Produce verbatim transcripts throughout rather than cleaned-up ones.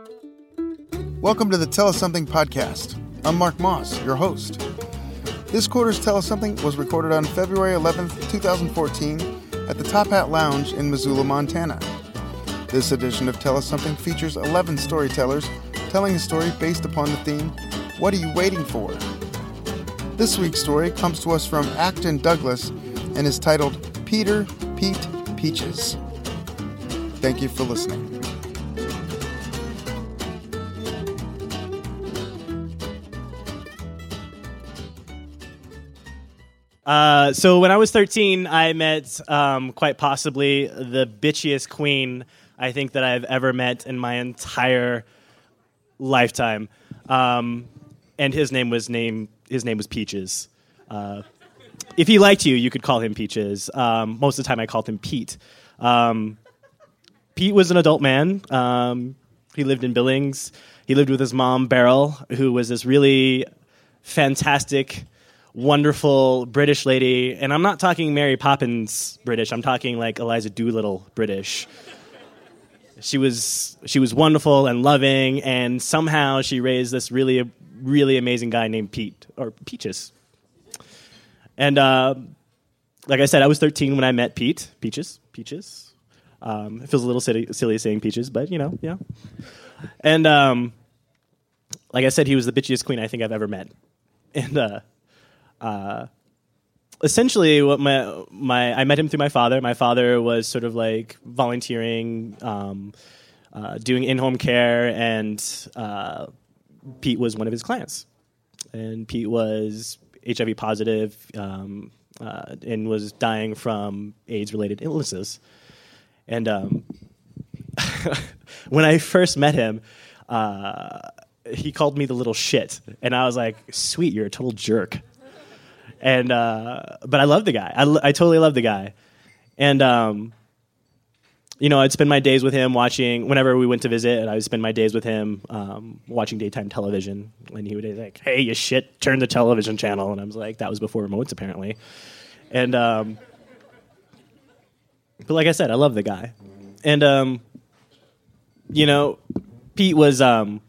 Welcome to the Tell Us Something podcast. I'm Mark Moss, your host. This quarter's Tell Us Something was recorded on February eleventh, twenty fourteen at the Top Hat Lounge in Missoula, Montana. This edition of Tell Us Something features eleven storytellers telling a story based upon the theme, What Are You Waiting For? This week's story comes to us from Acton Douglas and is titled Peter, Pete, Peaches. Thank you for listening. Uh, so when I was thirteen, I met um, quite possibly the bitchiest queen I think that I've ever met in my entire lifetime, um, and his name was name his name was Peaches. Uh, if he liked you, you could call him Peaches. Um, most of the time, I called him Pete. Um, Pete was an adult man. Um, he lived in Billings. He lived with his mom, Beryl, who was this really fantastic, wonderful British lady, and I'm not talking Mary Poppins British. I'm talking like Eliza Doolittle British. She was she was wonderful and loving, and somehow she raised this really really amazing guy named Pete or Peaches. And uh, like I said, I was thirteen when I met Pete. Peaches, Peaches. Um, it feels a little silly, silly saying Peaches, but you know, yeah. And um, like I said, he was the bitchiest queen I think I've ever met, and. Uh, Uh, essentially, what my my I met him through my father. My father was sort of like volunteering, um, uh, doing in-home care, and uh, Pete was one of his clients. And Pete was H I V positive um, uh, and was dying from AIDS-related illnesses. And um, when I first met him, uh, he called me the little shit, and I was like, "Sweet, you're a total jerk." And uh, but I love the guy. I, I totally love the guy. And um, you know, I'd spend my days with him watching. Whenever we went to visit, I would spend my days with him um, watching daytime television. And he would be like, "Hey, you shit, turn the television channel." And I was like, "That was before remotes, apparently." And um, but like I said, I love the guy. And um, you know, Pete was um,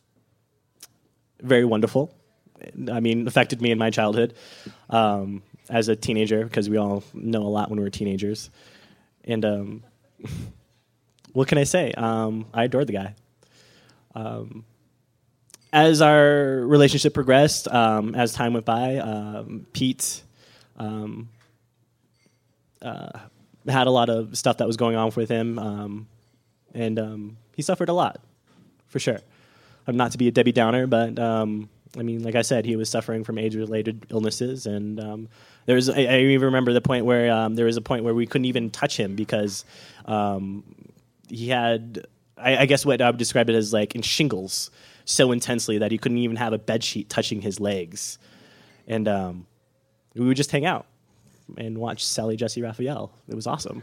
very wonderful. I mean, affected me in my childhood um, as a teenager, because we all know a lot when we're teenagers. And um, what can I say? Um, I adored the guy. Um, as our relationship progressed, um, as time went by, um, Pete um, uh, had a lot of stuff that was going on with him, um, and um, he suffered a lot, for sure. I'm not to be a Debbie Downer, but... Um, I mean, like I said, he was suffering from AIDS-related illnesses, and um, there was. I, I even remember the point where um, there was a point where we couldn't even touch him because um, he had, I, I guess, what I would describe it as like in shingles so intensely that he couldn't even have a bed sheet touching his legs, and um, we would just hang out and watch Sally Jesse Raphael. It was awesome,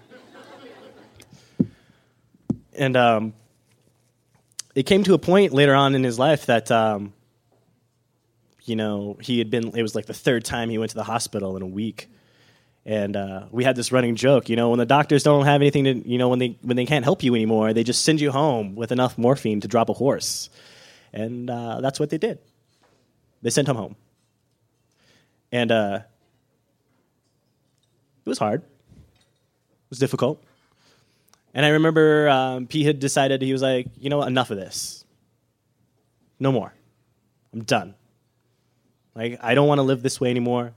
and um, it came to a point later on in his life that. Um, You know, he had been, it was like the third time he went to the hospital in a week. And uh, we had this running joke, you know, when the doctors don't have anything to, you know, when they when they can't help you anymore, they just send you home with enough morphine to drop a horse. And uh, that's what they did. They sent him home. And uh, it was hard. It was difficult. And I remember um, Pete had decided, he was like, you know what, enough of this. No more. I'm done. Like, I don't want to live this way anymore.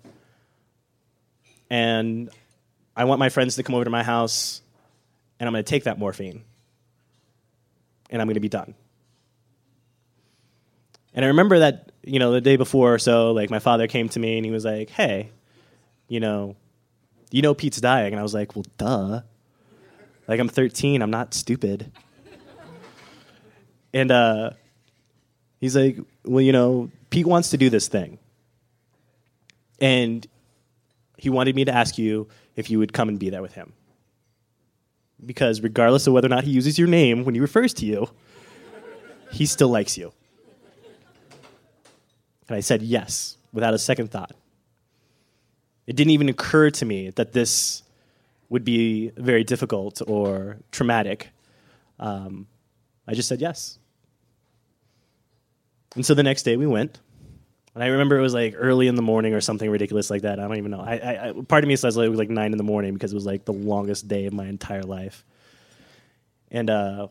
And I want my friends to come over to my house, and I'm going to take that morphine. And I'm going to be done. And I remember that, you know, the day before or so, like, my father came to me, and he was like, hey, you know, you know Pete's dying. And I was like, well, duh. Like, I'm thirteen. I'm not stupid. And uh, he's like, well, you know, Pete wants to do this thing. And he wanted me to ask you if you would come and be there with him. Because regardless of whether or not he uses your name when he refers to you, he still likes you. And I said yes, without a second thought. It didn't even occur to me that this would be very difficult or traumatic. Um, I just said yes. And so the next day we went. And I remember it was like early in the morning or something ridiculous like that. I don't even know. I, I, I part of me says like it was like nine in the morning because it was like the longest day of my entire life. And, uh,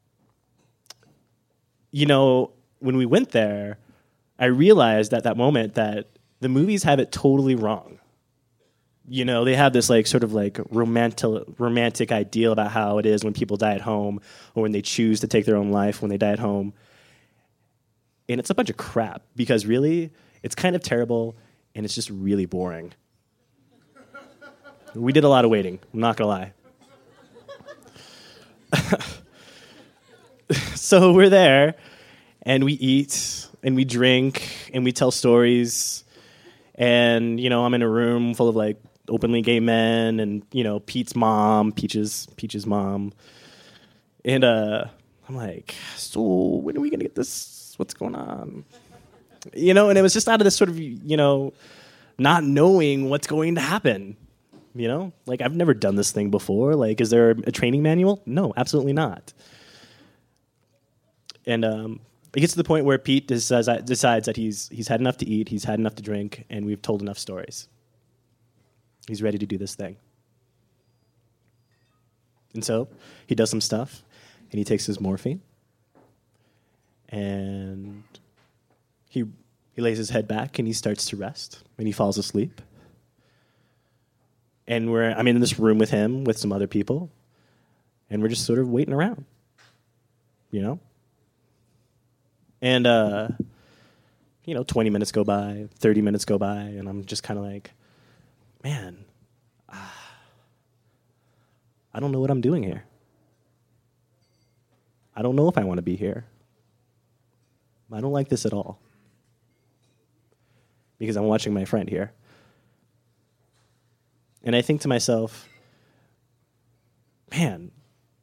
you know, when we went there, I realized at that moment that the movies have it totally wrong. You know, they have this like sort of like romantic romantic ideal about how it is when people die at home or when they choose to take their own life when they die at home. And it's a bunch of crap because really, it's kind of terrible and it's just really boring. We did a lot of waiting, I'm not going to lie. So we're there and we eat and we drink and we tell stories. And, you know, I'm in a room full of, like, openly gay men and, you know, Pete's mom, Peach's, Peach's mom. And uh, I'm like, so when are we going to get this? What's going on? You know, and it was just out of this sort of, you know, not knowing what's going to happen. You know? Like, I've never done this thing before. Like, is there a training manual? No, absolutely not. And, um... it gets to the point where Pete decides, decides that he's he's had enough to eat, he's had enough to drink, and we've told enough stories. He's ready to do this thing. And so he does some stuff, and he takes his morphine, and he he lays his head back, and he starts to rest, and he falls asleep. And we're I'm in this room with him, with some other people, and we're just sort of waiting around, you know? And, uh, you know, twenty minutes go by, thirty minutes go by, and I'm just kind of like, man, uh, I don't know what I'm doing here. I don't know if I want to be here. I don't like this at all. Because I'm watching my friend here. And I think to myself, man,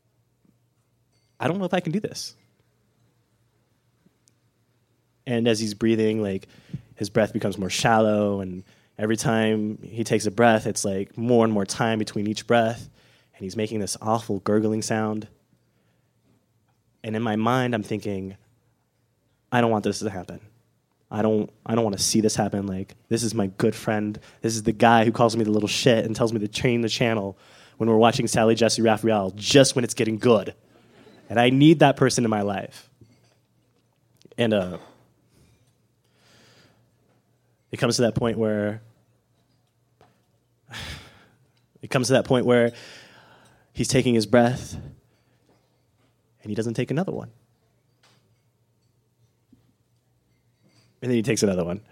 I don't know if I can do this. And as he's breathing, like, his breath becomes more shallow, and every time he takes a breath, it's like more and more time between each breath, and he's making this awful gurgling sound. And in my mind, I'm thinking, I don't want this to happen. I don't I don't want to see this happen. Like, this is my good friend. This is the guy who calls me the little shit and tells me to change the channel when we're watching Sally Jessy Raphael just when it's getting good. And I need that person in my life. And, uh... It comes to that point where it comes to that point where he's taking his breath and he doesn't take another one. And then he takes another one.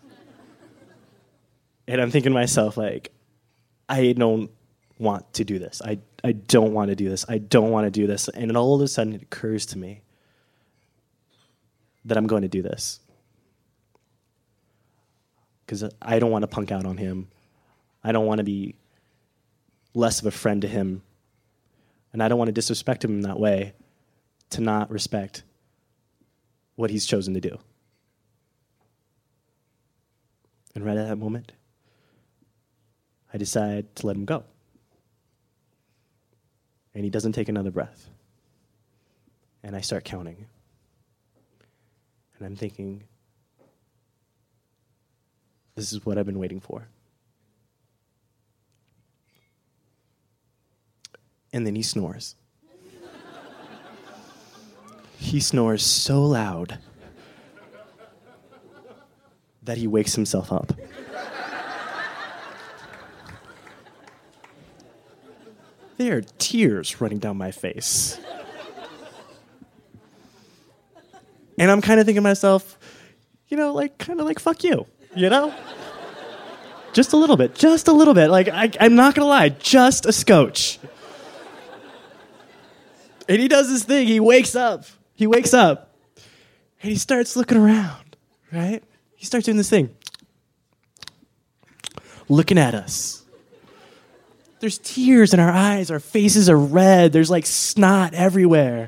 And I'm thinking to myself, like, I don't want to do this. I, I don't want to do this. I don't want to do this. And then all of a sudden it occurs to me that I'm going to do this. Because I don't want to punk out on him. I don't want to be less of a friend to him. And I don't want to disrespect him in that way to not respect what he's chosen to do. And right at that moment, I decide to let him go. And he doesn't take another breath. And I start counting. And I'm thinking, this is what I've been waiting for. And then he snores. He snores so loud that he wakes himself up. There are tears running down my face. And I'm kind of thinking to myself, you know, like, kind of like, fuck you. You know? Just a little bit. Just a little bit. Like, I, I'm not going to lie. Just a scotch. And he does this thing. He wakes up. He wakes up. And he starts looking around. Right? He starts doing this thing. Looking at us. There's tears in our eyes. Our faces are red. There's like snot everywhere.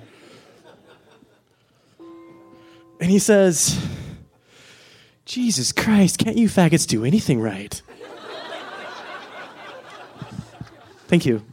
And he says, Jesus Christ, can't you faggots do anything right? Thank you.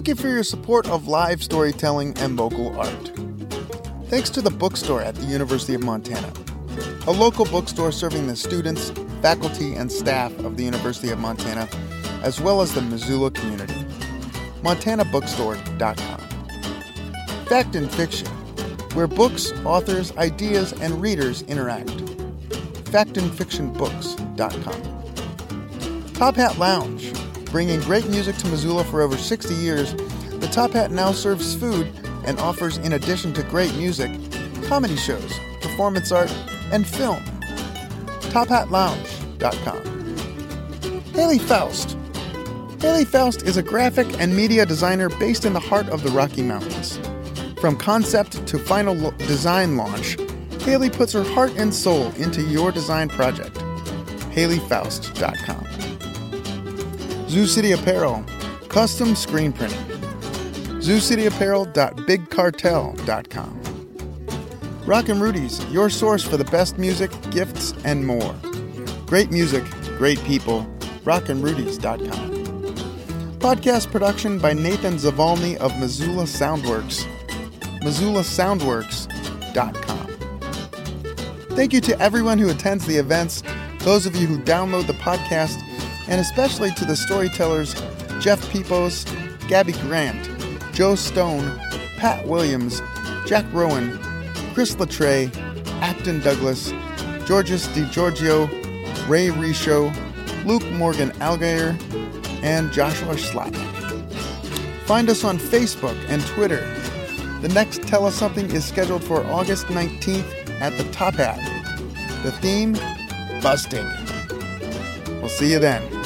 thank you for your support of live storytelling and local art. Thanks to the bookstore at the University of Montana, a local bookstore serving the students, faculty, and staff of the University of Montana, as well as the Missoula community. montana bookstore dot com. Fact and Fiction, where books, authors, ideas, and readers interact. fact and fiction books dot com. Top Hat Lounge, bringing great music to Missoula for over sixty years, the Top Hat now serves food and offers, in addition to great music, comedy shows, performance art, and film. top hat lounge dot com. Haley Faust. Haley Faust is a graphic and media designer based in the heart of the Rocky Mountains. From concept to final lo- design launch, Haley puts her heart and soul into your design project. haley faust dot com. Zoo City Apparel, custom screen printing. zoo city apparel dot big cartel dot com. Rockin' Rudy's, your source for the best music, gifts, and more. Great music, great people. rockin rudys dot com. Podcast production by Nathan Zavalny of Missoula Soundworks. missoula soundworks dot com. Thank you to everyone who attends the events, those of you who download the podcast, and especially to the storytellers Jeff Pepos, Gabby Grant, Joe Stone, Pat Williams, Jack Rowan, Chris Latre, Acton Douglas, Georges DiGiorgio, Ray Risho, Luke Morgan Algayer, and Joshua Schlapp. Find us on Facebook and Twitter. The next Tell Us Something is scheduled for August nineteenth at the Top Hat. The theme, busting. We'll see you then.